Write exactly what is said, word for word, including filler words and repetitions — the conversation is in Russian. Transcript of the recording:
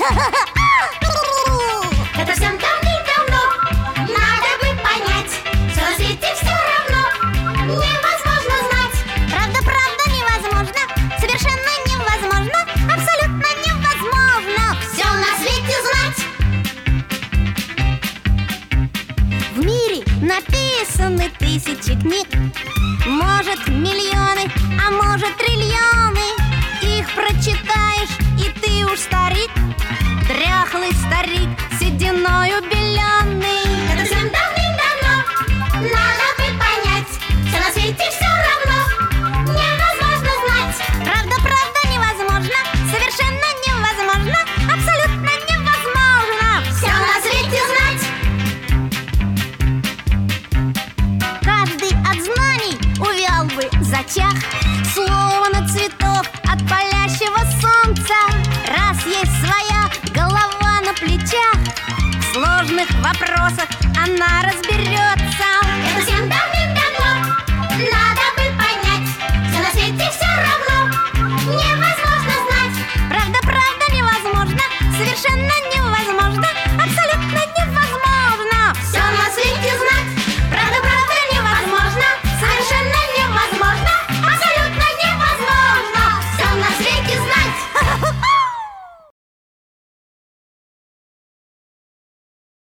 Это всем давным-давно надо бы понять. Все на свете все равно невозможно знать. Правда, правда невозможно, совершенно невозможно, абсолютно невозможно Все на свете знать. В мире написаны тысячи книг, может миллионы, а может триллионы. Их прочитаешь, и ты уж старик, дряхлый старик, сединою беленый. Это всем давным-давно надо бы понять. Все на свете все равно невозможно знать. Правда, правда невозможно, совершенно невозможно, абсолютно невозможно Все на свете знать. Каждый от знаний увял бы зачах, словно цветок от палящего солнца. Раз есть своя голова на плечах, в сложных вопросах она разберется. Это всем давным-давно надо бы понять. Все на свете все равно невозможно знать. Правда, правда невозможно, совершенно невозможно,